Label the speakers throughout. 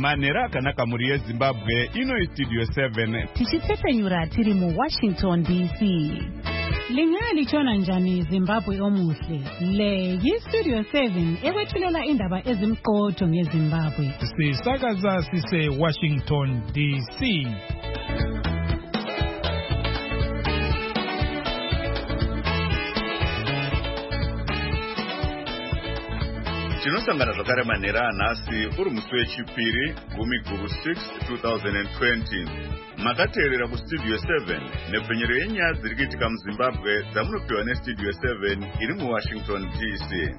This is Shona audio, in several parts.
Speaker 1: Manera akanaka muri yeZimbabwe ino Studio 7
Speaker 2: tichitsepenyura tiri mu Washington DC. Lingali chona njani Zimbabwe omuhle. Le yi-Studio 7 ekwethulela indaba ezimqotho ngeZimbabwe.
Speaker 3: Sisakaza sise Washington DC.
Speaker 1: Tinosangana zvakare manhera anhasi uri musi wechipiri 10/6 2020. Makateerera kuStudio 7 nepfenyero yenyaya dziri kuitika muZimbabwe dzamunopiwa neStudio 7 iri muWashington DC.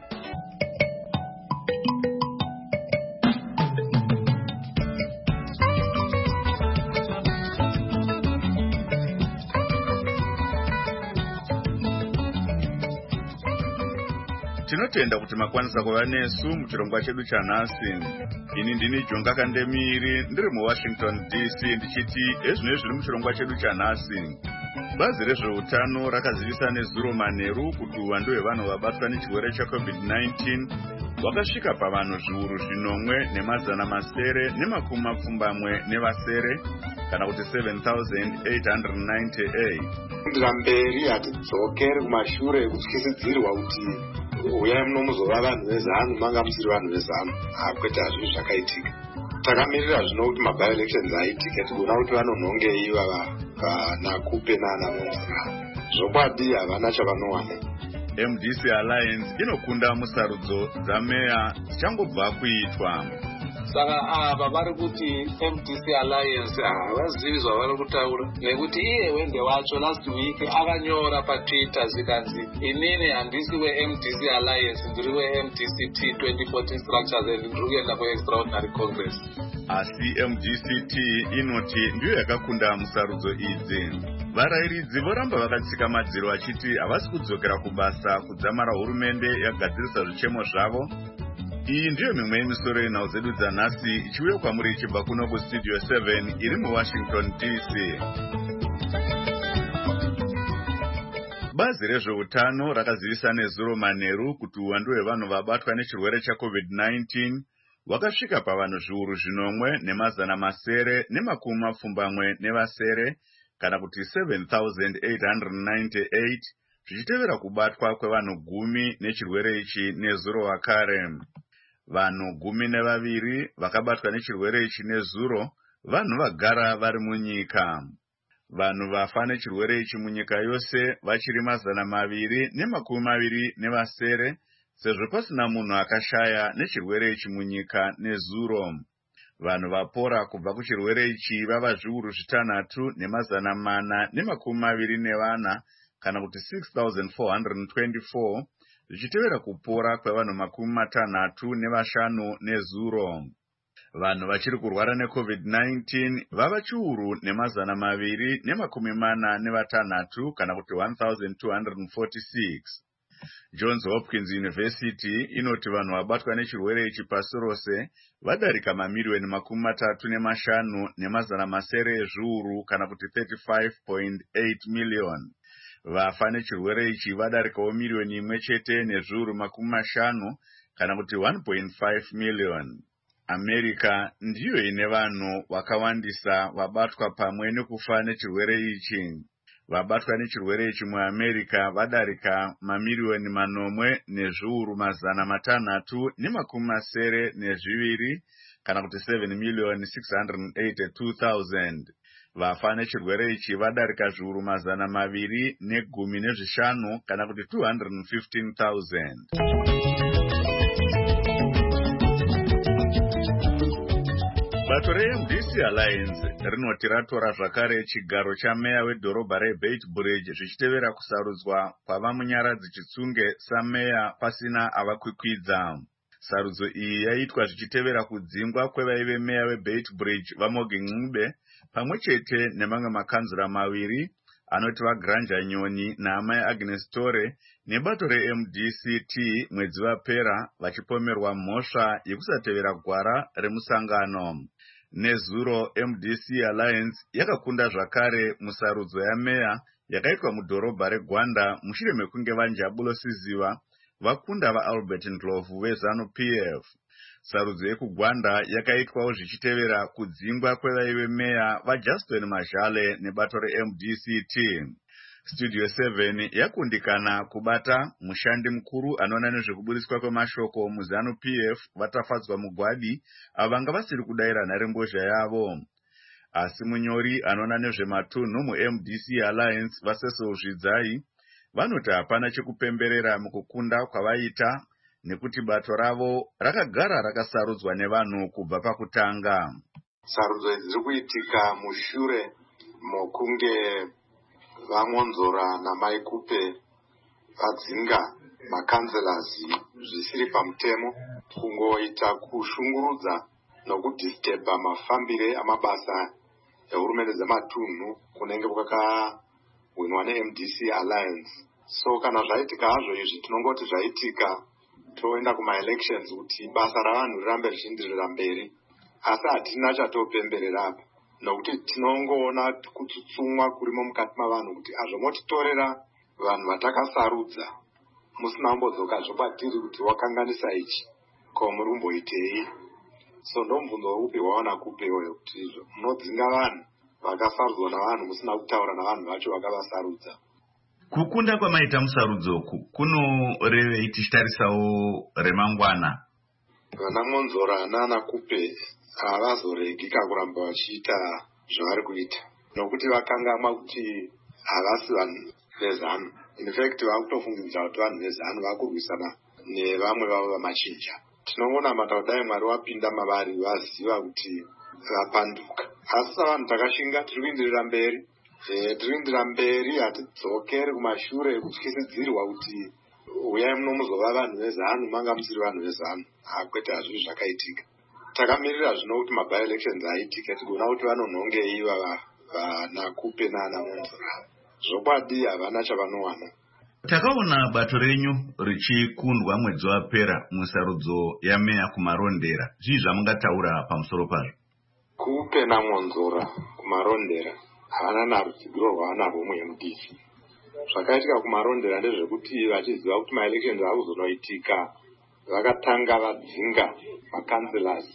Speaker 1: Tinotenda kuti makwanisa kuva nesu muchirongwa chedu chanhasi. Ini ndini Jonga Kandemiri ndiri muWashington DC ndichiti ezvino zviri muchirongwa chedu chanhasi. Bazi rezveutano rakazivisa nezuro manheru kuti uwandu hwevanhu vabatwa nechirwere cheCovid-19 hwakasvika pavanhu zviuru 9,980 nevasere kana kuti 7,898.
Speaker 4: Kundira mberi hatidzokeri kumashure kutyisidzirwa kuti uyai munomuzova vanhu vezanu manga musiri vanhu vezanu. Kwete hazvizvi zvakaitika. Takamirira zvino kuti maby-elections aitike tigona kuti vanonhongei vanaKupe naNamonsra. Zvokwadi havana chavanowana.
Speaker 1: MDC Alliance inokunda musarudzo dzameya dzichangobva kuitwa.
Speaker 5: Saka ava vari kuti MDC Alliance havazivi zvavari kutaura nekuti iye wende wacho last week akanyora paTwitter zikanzi inini handisi weMDC Alliance ndiri weMDCT 2014 structures and ndiri kuenda kuextraordinary congress.
Speaker 1: Asi MDCT inoti ndiyo yakakunda musarudzo idzi. Varayiridzi voramba vakatsika madziro vachiti havasi kudzokera kubasa kudzamara hurumende yagadzirisa zvichemo zvavo. Iyi ndiyo mimwe yemisoro yenhau dzedu dzanhasi ichiuya kwamuri ichibva kuno kuStudio 7 iri muWashington DC. Bazi rezveutano rakazivisa nezuro manheru kuti uwandu hwevanhu vabatwa nechirwere cheCovid-19 hwakasvika pavanhu zviuru 9,980 nevasere kana kuti 7,898 zvichitevera kubatwa kwevanhu 10 nechirwere ichi nezuro wakare. Vanhu 12 vakabatwa nechirwere ichi nezuro vanhu vagara vari munyika. Vanhu vafa nechirwere ichi munyika yose vachiri 220 nevasere sezvo pasina munhu akashaya nechirwere ichi munyika nezuro. Vanhu vapora kubva kuchirwere ichi vava zviuru 6,424 kana kuti 6,424 zvichitevera kupora kwevanhu 65 nezuro. Vanhu vachiri kurwara neCovid-19 vava chiuru 246 kana kuti 1,246. Johns Hopkins University inoti vanhu vabatwa nechirwere ichi pasi rose vadarika mamiliyoni 35,700 ezviuru kana kuti 35.8 miliyoni. Vafa nechirwere ichi vadarikawo miliyoni 1 nezviuru 50 kana kuti 1.5 miliyoni. America ndiyo ine vanhu vakawandisa vabatwa pamwe nekufa nechirwere ichi. Vabatwa nechirwere ichi muAmerica vadarika mamiliyoni 8 nezviuru 682 kana kuti 7,682,000. Vafa nechirwere ichi vadarika zviuru 215 kana kuti 215,000. Bato reMDC Alliance rinoti ratora zvakare chigaro chameya wedhorobha reBeitbridge zvichitevera kusarudzwa kwava Munyaradzi Chitsunge sameya pasina avakwikwidza. Sarudzo iyi yaitwa zvichitevera kudzingwa kwevaive meya weBeitbridge vaMogi Ncube pamwe chete nemamwe makanzura maviri anoti vaGranja Nyoni naamai Agnes Tore nebato reMDCT mwedzi wapera vachipomerwa mhosva yekusatevera gwara remusangano. Nezuro MDC Alliance yakakunda zvakare musarudzo yameya yakaitwa mudhorobha reGwanda mushure mekunge vaNjabulo Siziva vakunda vaAlbert Ndlovu veZanu PF. Sarudzo yekugwanda yakaitwawo zvichitevera kudzingwa kwevaive meya vaJustin Majale nebato reMDCT. Studio 7 yakundikana kubata mushandi mukuru anoona nezvekuburiswa kwemashoko muZanu PF vatafadzwa mugwadi avanga vasiri kudaira nharembozha yavo. Asi munyori anoona nezvematunhu muMDC Alliance vaSecil Zvidzai vanoti hapana chekupemberera mukukunda kwavaita nekuti bato ravo rakagara rakasarudzwa nevanhu kubva pakutanga.
Speaker 4: Sarudzo idzi dziri kuitika mushure mokunge vaMonzora naMaikupe vadzinga makanzelazi zvisiri pamutemo, kungoita kushungurudza nokudhistebha mafambire amabasa ehurumende dzematunhu kunenge kwakahwinwa neMDC Alliance. So kana zvaitika hazvo izvi tinongoti zvaitika toenda kuma-elections kuti basa ravanhu rirambe richindirira mberi, asi hatina chatopemberera apa nokuti tinongoona kutsutsumwa kurimo mukati mavanhu kuti azvomotitorera vanhu vatakasarudza musina kumbodzoka zvokwatiri kuti wakanganisa ichi ko muri kumboitei. So ndomubvunzo upi waona kupewo kuti munodzinga vanhu vakasarudzwa navanhu musina kutaura navanhu vacho vakavasarudza.
Speaker 1: Kukunda kwamaita musarudzoku kunorevei tichitarisawo remangwana?
Speaker 4: Vana Monzora nana Kupe havazoregi kuramba vachiita zvavari kuita nokuti vakangamwa kuti havasi vanhu vezanu. In fact vakutofungidza kuti vanhu vezanu vakurwisana nevamwe vavo vamachinja. Tinongoona mataudai Mwari wapinda mavari vaziva kuti vapanduka. Asi savanhu takashinga tiri kuenderera mberi. Tiriendera mberi, hatidzokeri kumashure kutyisidzirwa kuti uyai munomuzova vanhu vezanu manga musiri vanhu vezanu. Kwete hazvizvi zvakaitika. Takamirira zvino kuti maby-elections aitika tigoona kuti vanonhongei vana Kupe nana Monzora. Zvokwadi havana chavanowana.
Speaker 1: Takaona bato renyu richikundwa mwedzi wapera musarudzo yameya kumarondera. Zvii zvamungataura pamusoro pazvo?
Speaker 4: Kupe naMonzora kumarondera havana narudzigiro rwavanarwo muMDC. Zvakaitika kumarondera ndezvekuti vachiziva kuti ma-elections akuzonoitika vakatanga vadzinga makanzelas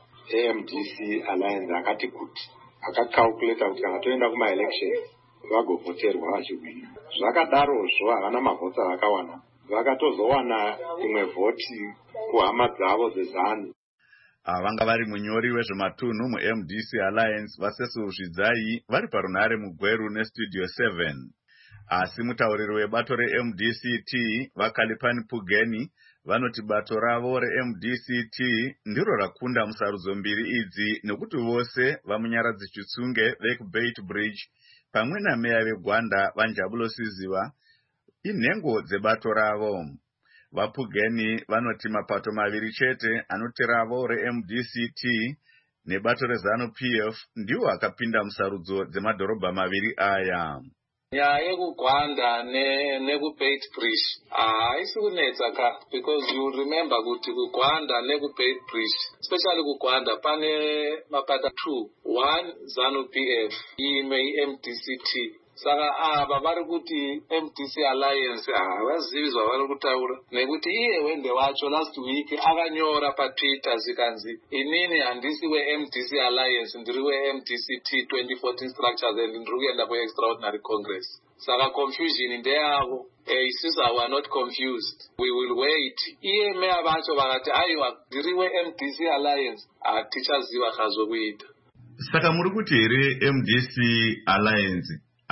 Speaker 4: eMDC Alliance akati kuti akakalkuleta kuti kana toenda kuma-elections vagovhoterwa vachigwina. Zvakadarozvo havana mavhoti avakawana, vakatozowana imwe vhoti kuhama dzavo dzezanu.
Speaker 1: Vanga vari munyori wezvematunhu muMDC Alliance vaSecil Zvidzai vari parunhare muGweru neStudio 7. Asi mutauriri webato reMDCT vaKalipani Pugeni vanoti bato ravo reMDCT ndiro rakunda musarudzo mbiri idzi nekuti vose vamunyaradzi Chitsunge vekuBeit Bridge pamwe nameya veGwanda vaNjabulo Siziva inhengo dzebato ravo. VaPugeni vanoti mapato maviri chete anoti ravo reMDCT nebato reZanu PF ndiwo akapinda musarudzo dzemadhorobha maviri aya.
Speaker 5: Nyaya yekugwanda nekuBeit Bridge haisi kunetsa ka, because you remember kuti kugwanda nekuBeit Bridge, especially kugwanda pane mapato 2, 1 ZANU PF, imwe MDCT. Saka ava vari kuti MDC Alliance havazivi zvavari kutaura nekuti iye wende wacho last week akanyora paTwitter zikanzi inini handisi weMDC Alliance ndiri weMDCT 2014 structures and ndiri kuenda kuextraordinary congress. Saka confusion ndeyavo. Isusu we are not confused, we will wait. Iye meya vacho vakati aiwa ndiri weMDC Alliance hatichaziva zvazokuita.
Speaker 1: Saka muri kuti here MDC Alliance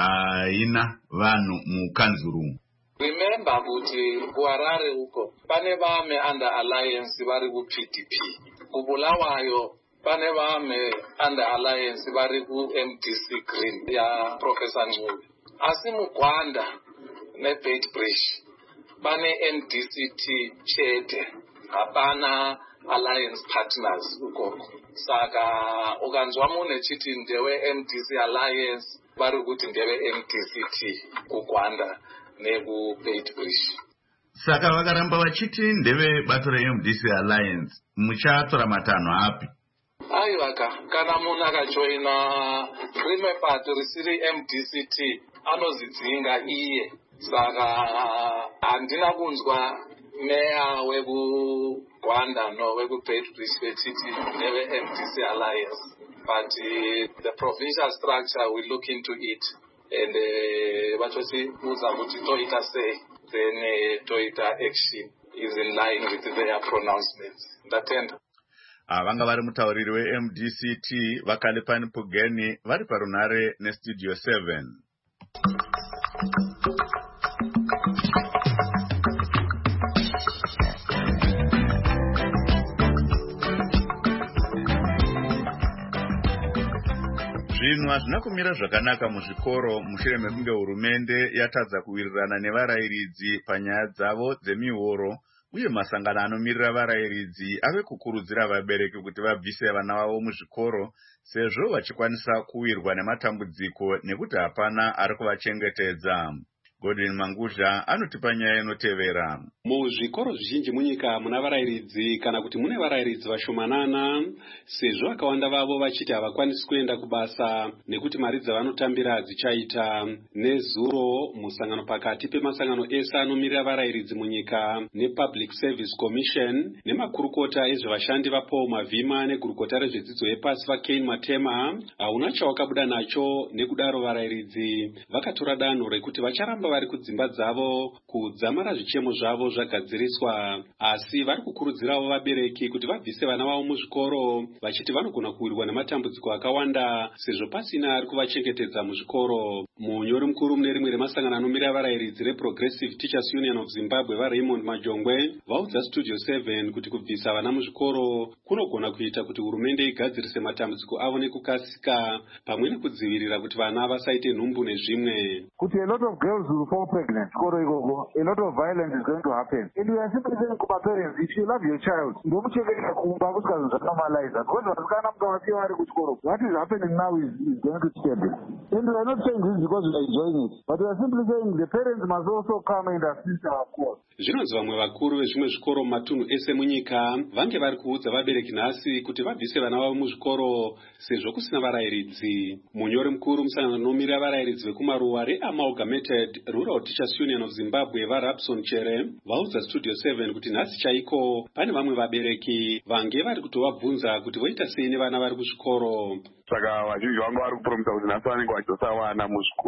Speaker 1: haina vanhu mukanzuru?
Speaker 5: Remember kuti kuHarare uko pane vame under alliance vari kuPDP, kuBulawayo pane vame under alliance vari kuMDC Green ya Professor Ncube. Asi muGwanda neBeit Bridge pane MDCT chete, hapana alliance partners ukoko. Saka ukanzwa munhu echiti ndewe MDC Alliance vari kuti ndeve MDCT kuGwanda nekuBeit Bridge.
Speaker 1: Saka vakaramba vachiti ndeve bato reMDC Alliance, muchatora matanho api?
Speaker 5: Aiwaka, kana munhu akajoina rimwe bato risiri MDCT anozvidzinga iye. Saka handina kunzwa Meya weku-Rwanda no weku-Great Brisbane City neve-MDC Alliance. But the provincial structure, we look into it. And Bachosi Muzabuti Toita say, then Toita action is in line with their pronouncements. Ndatenda.
Speaker 1: Vanga vari mutauriri weMDCT Vakalepani Pugeni vari parunare nestudio 7. Zvinhu hazvina kumira zvakanaka muzvikoro mushure mekunge hurumende yatadza kuwirirana nevarayiridzi panyaya dzavo dzemihoro uye masangano anomirira varayiridzi ave kukurudzira vabereki kuti vabvise vana vavo muzvikoro sezvo vachikwanisa kuwirwa nematambudziko nekuti hapana ari kuvachengetedza. Godwin Manguzha anotipa nyaya inotevera.
Speaker 6: Muzvikoro zvizhinji munyika muna varayiridzi kana kuti mune varayiridzi vashomanana sezvo vakawanda vavo vachiti havakwanisi kuenda kubasa nekuti mari dzavanotambira dzichaita. Nezuro musangano pakati pemasangano ese anomirira varayiridzi munyika nePublic Service Commission nemakurukota ezvevashandi vaPaul Mavhima negurukota rezvedzidzo yepasi vaKane Matema hauna chawakabuda nacho. Nekudaro varayiridzi vakatora danho rekuti vacharamba vari kudzimba dzavo kudzamara zvichemo zvavo zvagadziriswa, asi vari kukurudzirawo vabereki kuti vabvise vana vavo muzvikoro vachiti vanogona kuwirwa nematambudziko akawanda sezvo pasina ari kuvachengetedza muzvikoro. Munyori mukuru mune rimwe remasangano anomirira varayiridzi reProgressive Teachers Union of Zimbabwe vaRaymond Majongwe vaudza Studio 7 kuti kubvisa vana muzvikoro kunogona kuita kuti hurumende igadzirise matambudziko avo nekukasika pamwe nekudzivirira kuti vana vasaite nhumbu nezvimwe.
Speaker 7: Kuti a lot of girls will fall pregnant, a lot of violence is going to happen. And we are simply saying to my parents, if you love your child, what is happening now is going to scare them. And we are not saying this because we are enjoying it, but we are simply saying the parents must also come and assist our cause.
Speaker 6: Zvinonzi vamwe vakuru vezvimwe zvikoro mumatunhu ese munyika vange vari kuudza vabereki nhasi kuti vabvise vana vavo muzvikoro sezvo kusina varayiridzi. Munyori mukuru musangano anomirira varayiridzi vekumaruwa reAmalgamated Rural Teachers Union of Zimbabwe vaRapson Chere vaudza Studio 7 kuti nhasi chaiko pane vamwe vabereki vange vari kutovabvunza kuti voita sei nevana vari kuzvikoro.
Speaker 8: Saka vazhinji vangu vari kupromisa kuti nhasi vanenge vachidosa vana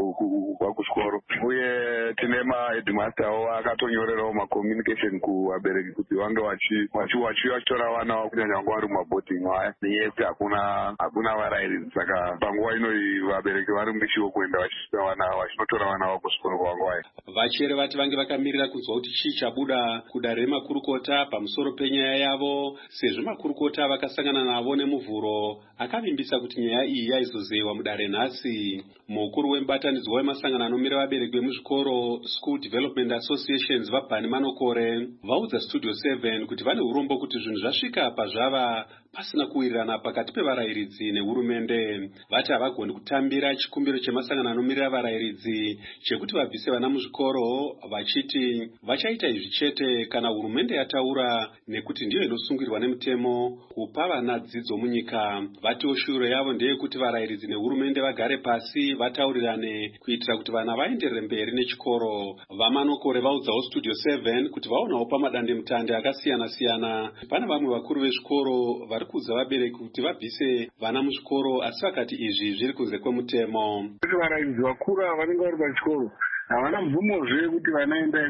Speaker 8: kuchikoro, uye tine mahedmastawo akatonyorerawo macommunication kuvabereki kuti vange vachitora vana vavo kunyanya vangu vari mumabhodhingi aya neyese hakuna varayiridzi. Saka panguva inoi vabereki vari mubichiwo kuenda vachinotora vana vavo kuchikoro kwanguva aya.
Speaker 6: Vachere vati vange vakamirira kunzwa kuti chii chabuda kudare remakurukota pamusoro penyaya yavo sezvo makurukota vakasangana navo nemuvhuro akavimbisa kuti nyaya iyi yaizozewa mudare nhasi. Mukuru wemubatanidzwa wemasangano anomira vabereki vemuzvikoro School Development Associations vaBhani Manokore vaudza Studio 7 kuti vane urombo kuti zvinhu zvasvika pazvava pasina kuwirirana pakati pevarayiridzi nehurumende. Vati havagoni kutambira chikumbiro chemasangano anomirira varayiridzi chekuti vabvise vana muzvikoro vachiti vachaita izvi chete kana hurumende yataura nekuti ndiyo inosungirwa nemutemo kupa vana dzidzo munyika. Vatiwo shure yavo ndeyekuti varayiridzi nehurumende vagare pasi vataurirane kuitira kuti vana vaenderere mberi nechikoro. VaManokore vaudzawo Studio 7 kuti vaonawo pamadandemutande akasiyana-siyana pane vamwe vakuru vezvikoro vari kuudza vabereki kuti vabvise vana muzvikoro asi vakati izvi zviri kunze kwemutemo.
Speaker 8: Kuti varayiridzi vakuru vanenge vari pachikoro havana mvumozve kuti vana endai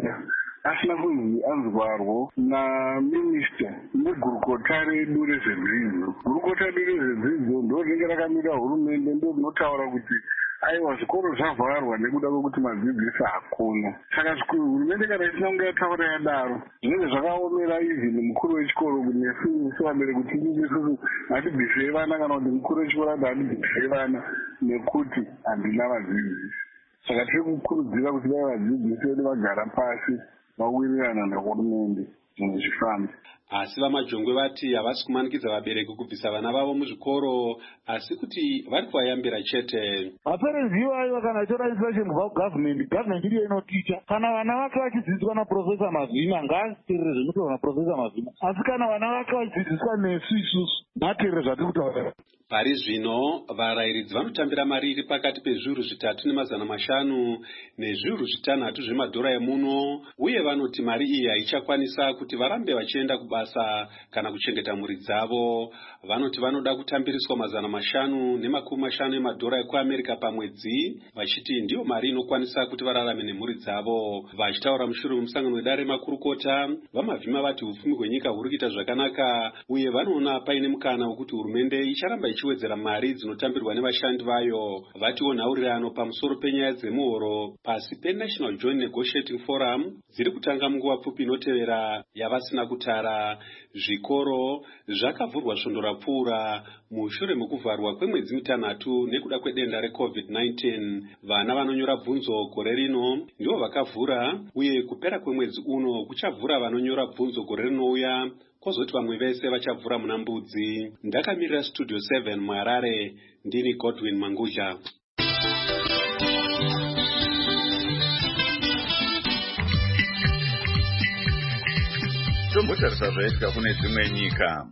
Speaker 8: asina kunzi anzwarwo naminista negurukota redu rezvedzidzo. Gurukota redu rezvedzidzo ndo rinenge rakamirira hurumende, ndo rinotaura kuti aiwa zvikoro zvavharwa nekuda kwekuti madzidzisi hakuna. Saka hurumende kana isina kunge yataura yadaro zvinenge zvakaomera ivhini mukuru wechikoro kuti nesu sevabereki kuti isusu hatibvisei vana kana kuti mukuru wechikoro ati hatibvisei vana nekuti handina vadzidzisi. Saka tiri kukurudzira kuti vadzidzisi vedu vagara pasi vawirirana nehurumende zvinhu zvifambe.
Speaker 6: Asi vaMajongwe vati havasi kumanikidza vabereki kubvisa vana vavo muzvikoro asi kuti vari kuvayambira chete.
Speaker 7: Maperenzi iwayo kana achitora instruction kubva kugavhmendi ndiyo inoticha. Kana vana vake vachidzidziswa naProfesa Mavhima ngaasiteerere zvinotaurwa naProfesa Mavhima, asi kana vana vake vachidzidziswa nesu isusu ngaateerere zvatiri kutaura.
Speaker 6: Pari zvino varayiridzi vanotambira mari iri pakati pezviuru 3,500 nezviuru 6 zvemadhora emuno, uye vanoti mari iyi haichakwanisa kuti varambe vachienda kubasa kana kuchengeta mhuri dzavo. Vanoti vanoda kutambiriswa 550 emadhora ekuAmerica pamwedzi, vachiti ndiyo mari inokwanisa kuti vararame nemhuri dzavo. Vachitaura mushure memusangano wedare makurukota, vamavhima vati upfumi hwenyika huri kuita zvakanaka, uye vanoona paine mukana wekuti hurumende icharamba ichiwedzera mari dzinotambirwa nevashandi vayo. Vatiwo nhaurirano pamusoro penyaya dzemuhoro pasi peNational Joint Negotiating Forum dziri kutanga munguva pfupi inotevera yavasina kutara. Zvikoro zvakavhurwa svondo rapfuura mushure mekuvharwa kwemwedzi mitanhatu nekuda kwedenda reCovid-19. Vana vanonyora bvunzo gore rino ndivo vakavhura, uye kupera kwemwedzi uno kuchavhura vanonyora bvunzo gore rinouya, kwozoti vamwe vese vachavhura muna mbudzi. Ndakamirira Studio 7 muHarare, ndini Godwin Manguja.
Speaker 1: Tombotarisa zvaitika kune dzimwe nyika.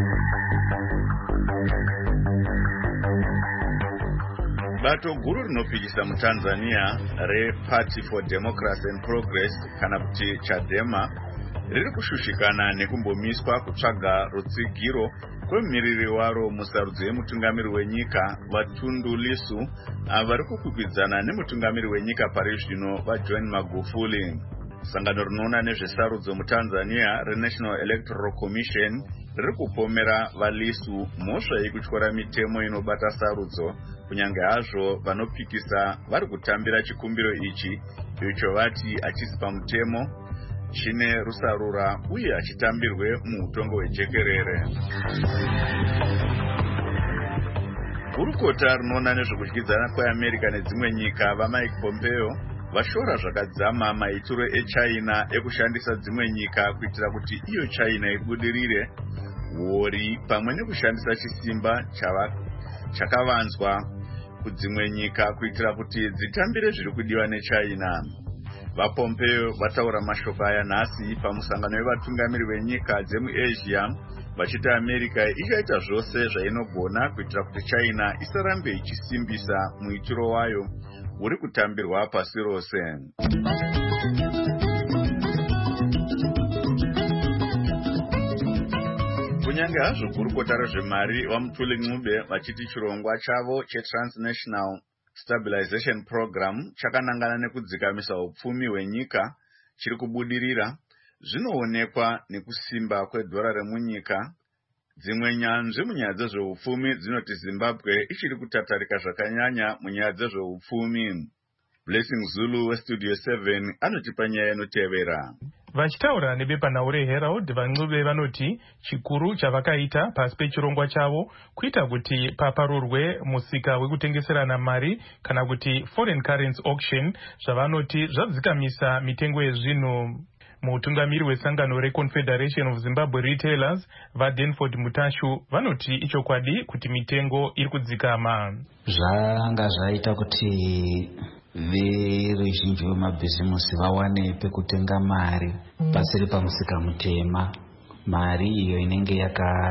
Speaker 1: Bato guru rinopikisa muTanzania reParty for Democracy and Progress kana kuti Chadema riri kushushikana nekumbomiswa kutsvaga rutsigiro kwemumiriri waro musarudzo yemutungamiri wenyika vaTundu Lissu vari kukwikwidzana nemutungamiri wenyika pari zvino vaJohn Magufuli. Sangano rinoona nezvesarudzo muTanzania reNational Electoral Commission riri kupomera vaLissu mhosva yekutyora mitemo inobata sarudzo, kunyange hazvo vanopikisa vari kutambira chikumbiro ichi icho vati hachisi pamutemo, chine rusarura uye hachitambirwe muutongo hwejekerere. Gurukota rinoona nezvekudyidzana kweAmerica nedzimwe nyika vaMike Pompeo vashora zvakadzama maitiro eChina ekushandisa dzimwe nyika kuitira kuti iyo China ibudirire wori pamwe nekushandisa chisimba chakavanzwa kudzimwe nyika kuitira kuti dzitambire zviri kudiwa neChina. VaPompeo vataura mashoko aya nhasi pamusangano wevatungamiri venyika dzemuAsia, vachiti America ichaita zvose zvainogona kuitira kuti China isarambe ichisimbisa muitiro wayo uri kutambirwa pasi rose. Kunyange hazvo gurukota rezvemari vaMutuli Ncube vachiti chirongwa chavo cheTransnational Stabilization Program chakanangana nekudzikamisa upfumi hwenyika chiri kubudirira, zvinoonekwa nekusimba kwedhora remunyika. Dzimwe nyanzvi munyaya dzezveupfumi dzinoti Zimbabwe ichiri kutatarika zvakanyanya munyaya dzezveupfumi. Blessing Zulu weStudio 7 anotipa nyaya inotevera.
Speaker 3: Vachitaura nebepanhau reHerald, vaNcube vanoti chikuru chavakaita pasi pechirongwa chavo kuita kuti paparurwe musika wekutengeserana mari kana kuti foreign currency auction, zvavanoti zvadzikamisa mitengo yezvinhu. Mutungamiri wesangano reConfederation of Zimbabwe Retailers vaDenford Mutashu vanoti ichokwadi kuti mitengo iri kudzikama.
Speaker 9: Zvanga zvaita kuti veruzhinji vemabhizimusi vawane pekutenga mari pasiri pamusika mutema, mari iyo inenge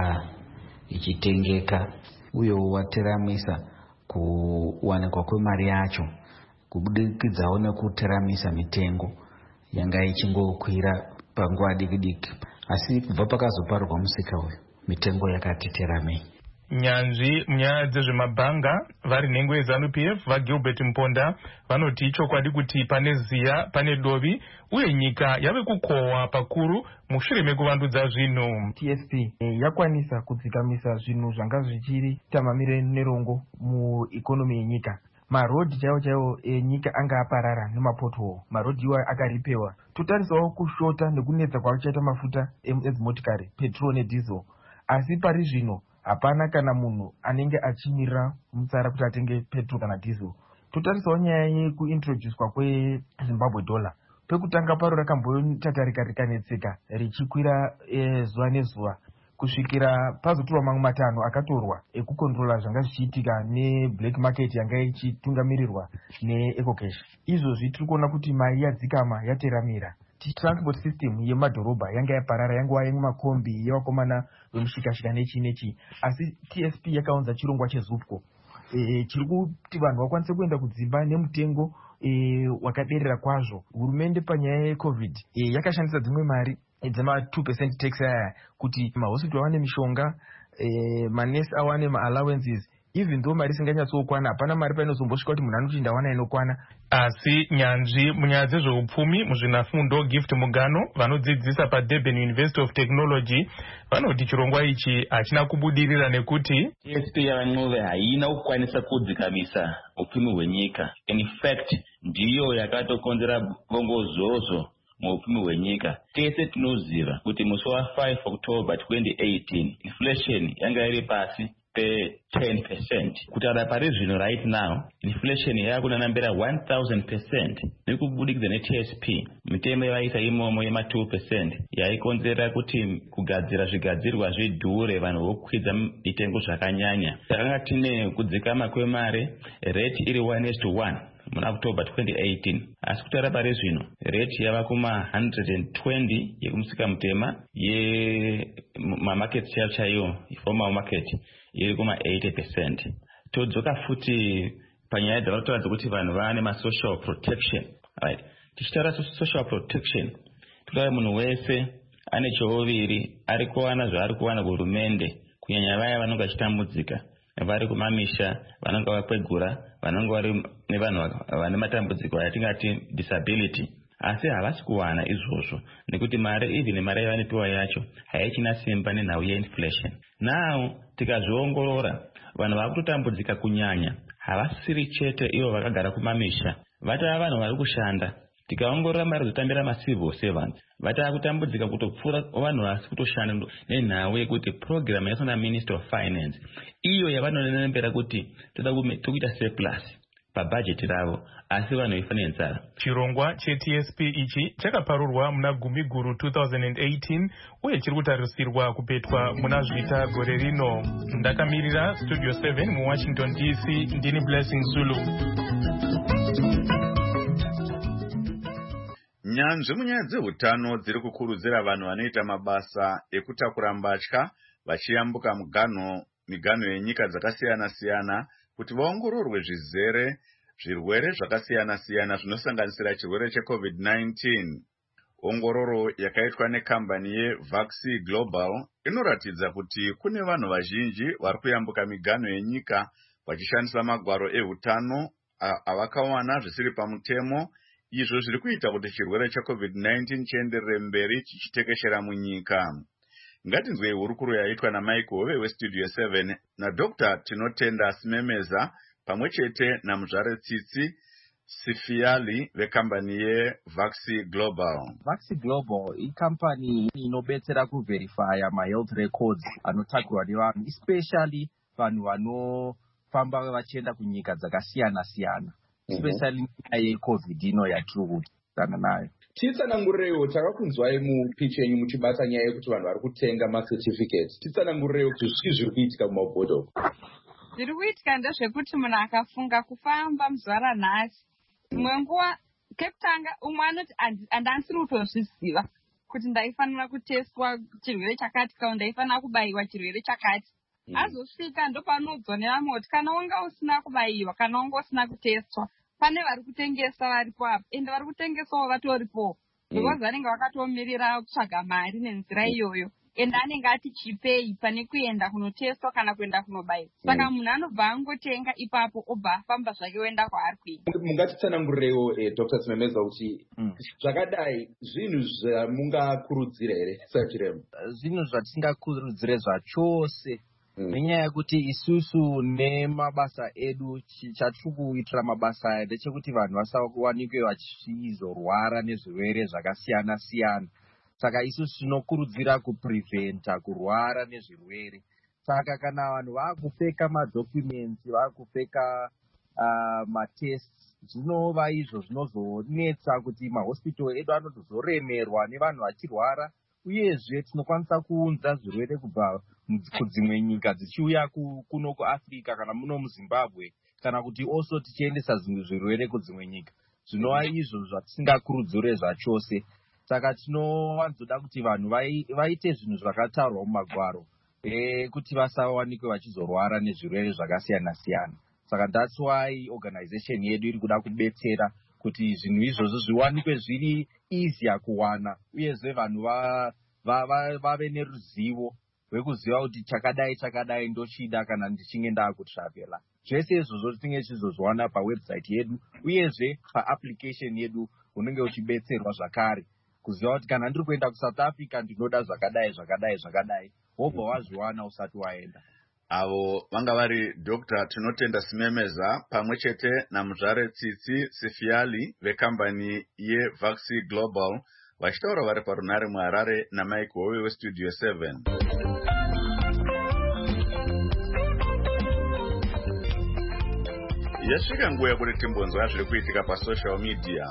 Speaker 9: ichitengeka, uye wateramisa kuwanikwa kwemari yacho kubudikidzawo nekuteramisa mitengo yanga ichingokwira panguva diki-diki, asi kubva pakazoparurwa musika uyu mitengo yakati teramei.
Speaker 3: Nyanzvi munyaya dzezvemabhanga vari nhengo yeZANU-PF vaGilbert Mponda vanoti ichokwadi kuti pane ziya pane dovi, uye nyika yave kukohwa pakuru mushure mekuvandudza zvinhu.
Speaker 10: TSP yakwanisa kudzikamisa zvinhu zvanga zvichiri tamamire nerongo muikonomi yenyika. Marodhi chaiwo enyika anga aparara nemapothole, marodhi iwa akaripewa. Totarisawo kushota nekunetsa kwakachaita mafuta edzimotikari, petrol nedhiesel, asi pari zvino hapana kana munhu anenge achimirira mutsara kuti atenge petrol kana diesel. Totarisawo nyaya yekuintroducwa kweZimbabwe dollar. Pekutanga paro rakambotatarika rikanetseka richikwira zuva nezuva kusvikira pazotorwa mamwe matanho akatorwa ekukontrola zvanga zvichiitika neblack market yanga ichitungamirirwa neEcocash. Izvozvi tiri kuona kuti mari yadzikama yateramira. transport system yemadhorobha yanga yaparara, yanga yemakombi yevakomana vemushikashika nechi asi TSP yakaunza chirongwa chezupco chiri kuti vanhu vakwanise kuenda kudzimba nemutengo wakaderera kwazvo. Hurumende panyaya yecovid yakashandisa dzimwe mari dzema 2% tax aya kuti mahospital awane mishonga, manesi awane maallowances. Even though mari isinganyatsokwana, hapana mari painozombosvika kuti munhu anoti ndawana inokwana.
Speaker 3: Asi nyanzvi munyaya dzezveupfumi muzvinafundo Gift Mugano vanodzidzisa paDurban University of Technology vanoti chirongwa ichi hachina kubudirira nekuti
Speaker 11: TSP yavanove haina kukwanisa kudzikamisa upfumi hwenyika. In fact, ndiyo yakatokonzera bongozozo muupfumi hwenyika. Tese tinoziva kuti musi wa5 October 2018 inflation yanga iri pasi pe 10%. Kutaura pari zvino right now inflation yakunanambira 1000% nekubudikidza neTSP. Mitemo yaita imomo yema 2% yaikonzera kuti kugadzira zvigadzirwa zvidhure, vanhu vokwidza mitengo zvakanyanya. Takanga tine kudzikama kwemare, rate iri 1:1 muna October 2018. Asi kutaura pari zvino rate yava kuma 120 yekumusika mutema market share chaiyo formal market iri kuma 80%. Todzoka futi panyaya dzavatoratidza kuti vanhu vane social protection. Right. Tichitaura social protection, toda munhu wese ane choviri ari kuwana zvaari kuwana kuhurumende, kunyanya vaya vanonga vachitambudzika, vari kumamisha, vanonga vakwegura, vanonga vari nevanhu vane matambudziko atingati disability. Asi havasi kuwana izvozvo nekuti mari even mari yavanopiwa yacho haichina simba nenhau yeinflation. Now tikazviongorora, vanhu vakutotambudzika kunyanya havasiri chete ivo vakagara kumamisha, vatava vanhu vari kushanda. Tikaongorora mari dzotambira macivil servants, vatava kutambudzika kutopfuura vanhu vasi kutoshanda nenhau yekuti program yasana Minister of Finance iyo yavanonembera kuti toda kuita surplus pabhajeti ravo, asi vanhu vaifa nenzara.
Speaker 3: Chirongwa cheTSP ichi chakaparurwa muna Gumiguru 2018 uye chiri kutarisirwa kupetwa muna Zvita gore rino. Ndakamirira Studio 7 muWashington DC, ndini Blessing Zulu.
Speaker 1: Nyanzvi munyaya dzehutano dziri kukurudzira vanhu vanoita mabasa ekutakura mbatya vachiyambuka migano yenyika dzakasiyana-siyana kuti vaongororwe zvirwere zvakasiyana-siyana zvinosanganisira chirwere cheCovid-19. Ongororo yakaitwa nekambani yeVaxi Global inoratidza kuti kune vanhu vazhinji vari kuyambuka migano yenyika vachishandisa magwaro ehutano avakawana zvisiri pamutemo. Izvo zviri kuita kuti chirwere cheCovid-19 chienderere mberi chichitekeshera munyika. Ngatinzwei hurukuro yaitwa naMike Hove weStudio 7 naDr. Tinotenda Simemeza pamwechete namuzvare Tsitsi Sifiali vekambani yeVaxi Global.
Speaker 12: Vaxi Global ikampani inobetsera kuverifya mahealth records anotakurwa nevanhu, especially vanhu vanofamba vachienda kunyika dzakasiyana-siyana, especially nyaya yeCovid ino yatiri kudzana nayo.
Speaker 13: Titsanangureiwo, takakunzwai mupichi yenyu muchibata nyaya yekuti vanhu vari kutenga macertificate. Titsanangureiwo kuti zviri kuitika mumabhodho.
Speaker 14: Zviri kuitika ndezvekuti munhu akafunga kufamba muzuva ranhasi, imwe nguva kekutanga umwe anoti handasiri kutozviziva kuti ndaifanira kuteswa chirwere chakati kana ndaifanira kubayiwa chirwere chakati. Azosvika ndopanodzwa nevamwe kuti kana wanga usina kubayiwa kana wanga usina kuteswa, pane vari kutengesa varipo apo, ende vari kutengesawo vatoripo because vanenge vakatomirira kutsvaga mari nenzira iyoyo, ende anenge ati chipei pane kuenda kunoteswa kana kuenda kunobayiwa. Saka munhu anobva angotenga ipapo obva afamba zvake oenda kwaari kuenda.
Speaker 13: Mungatitsanangureiwo Dr. Simemeza kuti zvakadai zvinhu zvamungakurudzira here sachiremba?
Speaker 12: Zvinhu zvatisingakurudzire zvachose, nenyaya yekuti isusu nemabasa edu chatiri kuitira mabasa aya ndechekuti vanhu vasawanikwe vachizorwara nezvirwere zvakasiyana-siyana. Saka isusu tinokurudzira kupreventa kurwara nezvirwere. Saka kana vanhu vaakupfeka madocuments, vaakupfeka matests, zvinova izvo zvinozonetsa kuti mahospital edu anozoremerwa nevanhu vachirwara, uyezve tinokwanisa kuunza zvirwere kubva kudzimwe nyika dzichiuya kuno kuAfrica kana muno muZimbabwe, kana kuti also tichiendesa zvimwe zvirwere kudzimwe nyika. Zvinova izvo zvatisingakurudzire zvachose. saka tinowanzoda kuti vanhu vaite zvinhu zvakataurwa mumagwaro kuti vasawanikwe vachizorwara nezvirwere zvakasiyana-siyana. Saka that's why organization yedu iri kuda kubetsera kuti zvinhu izvozvo zviwanikwe zviri easier kuwana, uyezve vanhu vave neruzivo rwekuziva kuti chakadai ndochida kana ndichinge ndakutravel. Zvese izvozvo tinenge tichizozviwana pawebsite yedu, uyezve paapplication yedu unenge uchibetserwa zvakare kuziva kuti kana ndiri kuenda kuSouth Africa ndinoda zvakadai wobva wazviwana usati waenda.
Speaker 1: Avo vanga vari Dr. Tinotenda Simemeza pamwe chete naMuzvare Tsitsi Sifiali vekambani yeVaxi Global vachitaura vari parunare muHarare naMike Howe weStudio 7. Yasvika nguva yekuti timbonzwa zviri kuitika pasocial media.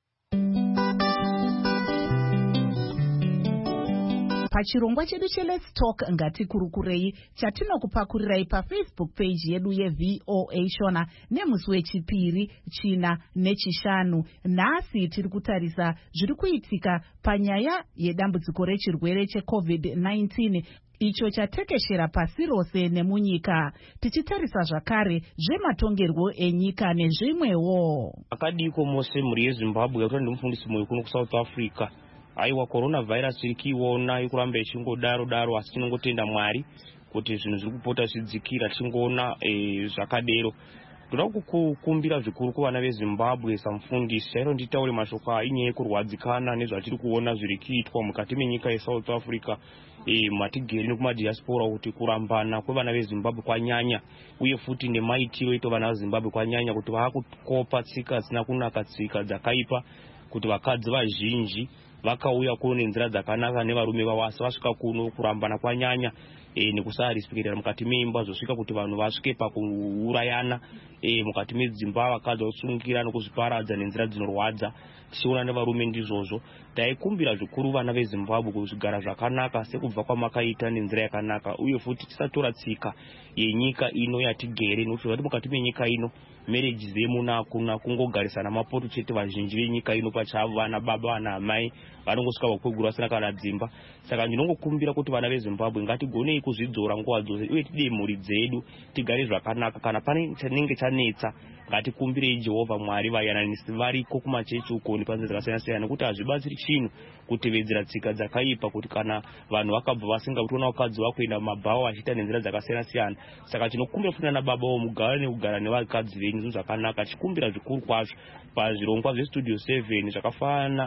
Speaker 2: Pachirongwa chedu cheLet's Talk ngatikurukurei chatinokupakurirai paFacebook page yedu yeVOA Shona nemusi wechipiri, china nechishanu. Nhasi tiri kutarisa zviri kuitika panyaya yedambudziko rechirwere cheCovid-19 icho chatekeshera pasi rose nemunyika, tichitarisa zvakare zvematongerwo enyika nezvimwewo.
Speaker 15: Akadiko mose muri yeZimbabwe kuti ndimufundisi moyo kuno kuSouth Africa. Aiwa coronavirus irikiona ikuramba ichingodaro asi tinongotenda Mwari kuti zvinhu zviri kupota zvidzikira tingoona zvakadero. Ndoda kukumbira zvikuru kuvana veZimbabwe samufundisi chairo nditaure mashoko inyaya yekurwadzikana nezvatiri kuona zviri kuitwa mukati menyika yeSouth Africa matigeri nekumadiaspora kuti kurambana kwevana veZimbabwe kwanyanya, uye futi nemaitiro ito vana veZimbabwe kwanyanya kuti vakukopa tsika dzisina kunaka, tsika dzakaipa, kuti vakadzi vazhinji vakauya kuno nenzira dzakanaka nevarume vavo asi vasvika kuno kurambana kwanyanya nekusarespektera mukati meimba zvosvika kuti vanhu vasvike pakuurayana mukati medzimba, vakadzi vasungira nokuzviparadza nenzira dzinorwadza. Tichiona nevarume ndizvozvo. Taikumbira zvikuru vana veZimbabwe kuzvigara zvakanaka sekubva kwamakaita nenzira yakanaka, uye futi tisatora tsika yenyika ino yatigere, nokuti vati mukati menyika ino marriages emuna hakuna, kungogarisana mapoto chete. Vazhinji venyika ino pachavo vana baba vana amai vanongosvika vakwegura vasina kana dzimba. Saka ndinongokumbira kuti vana veZimbabwe ngatigonei kuzvidzora nguva dzose, uye tide mhuri dzedu tigare zvakanaka. Kana pane chanenge chanetsa ngatikumbirei Jehovha Mwari vayananisi variko kumachechi uko nepanze dzakasiyana-siyana, kuti hazvibatsiri chinhu kutevedzera tsika dzakaipa, kuti kana vanhu vakabva vasingatoona vakadzi vakuenda mumabhawa vachiita nenzira dzakasiyana-siyana. Saka tinokumbira futi nana baba wo mugara nekugara nevakadzi venyu zvinhu zvakanaka, tichikumbira zvikuru kwazvo pazvirongwa zveStudio 7 zvakafanana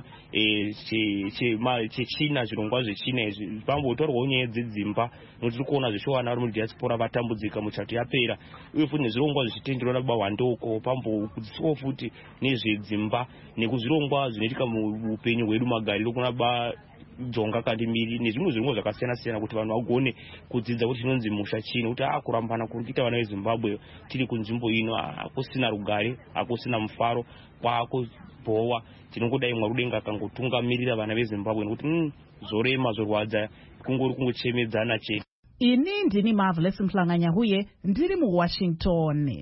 Speaker 15: chechina, zvirongwa zvechina izvi pambotaurwawo nyaya dzedzimba, nokuti tiri kuona zvichiwana vari mudiaspora vatambudzika muchato yapera, uye futi nezvirongwa zvichitenderwa nababa Wandoko pambokudzisawo futi nezvedzimba nekuzvirongwa zvinoitika muupenyu hwedu magariro kuna baba Jonga Kandimiri nezvimwe zvirongwa zvakasiyana-siyana, kuti vanhu vagone kudzidza kuti chinonzi musha chino, kuti kurambana kuri kuita vana veZimbabwe tiri kunzvimbo ino hakusina rugare, hakusina mufaro, kwakubhowa. Tinongodai Mwari Mudenga akangotungamirira vana veZimbabwe nokuti zorema zorwadza kungori kungochemedzana chete.
Speaker 2: Ini ndini Marvelous Mhlanganya huye ndiri muWashington.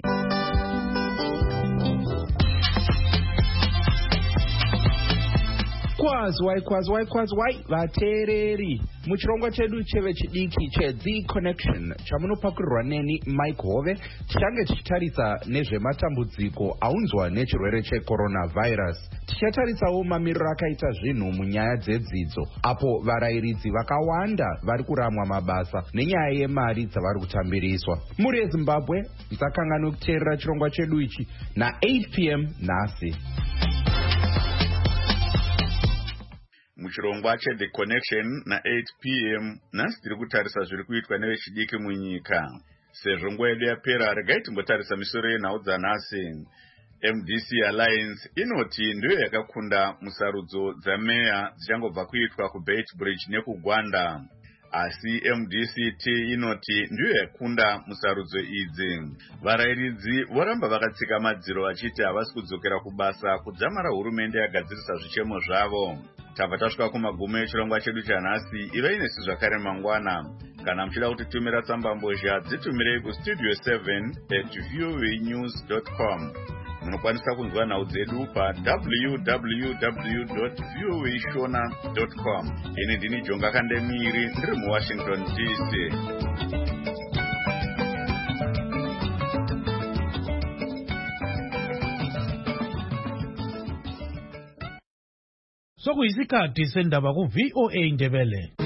Speaker 16: Kwazwai vateereri, muchirongwa chedu chevechidiki cheThe Connection chamunopakurirwa neni Mike Hove, tichange tichitarisa nezvematambudziko aunzwa nechirwere checoronavirus. Tichatarisawo mamiriro akaita zvinhu munyaya dzedzidzo, apo varayiridzi vakawanda vari kuramwa mabasa nenyaya yemari dzavari kutambiriswa. Muri yeZimbabwe, musakangana kuteerera chirongwa chedu ichi na8 p.m. nhasi.
Speaker 1: Muchirongwa cheThe Connection na8 p.m. nhasi tiri kutarisa zviri kuitwa nevechidiki munyika. Sezvo nguva yedu yapera, regai timbotarisa misoro yenhau dzanhasi. MDC Alliance inoti ndiyo yakakunda musarudzo dzameya dzichangobva kuitwa kuBeitbridge nekugwanda. Asi MDCT inoti ndiyo yakunda musarudzo idzi. Varayiridzi voramba vakatsika madziro vachiti havasi kudzokera kubasa kudzamara hurumende yagadzirisa zvichemo zvavo. Tabva tasvika kumagumo echirongwa chedu chanhasi. Ivai nesu zvakare mangwana. Kana muchida kutitumira tsamba mbozha dzitumirei kustudio7@voanews.com. munokwanisa kunzwa nhau dzedu www.voashona.com. ini ndini Jonga Kandemiri ndiri muWashington DC.
Speaker 17: Sokuyisikhathi sendaba ku VOA Ndebele.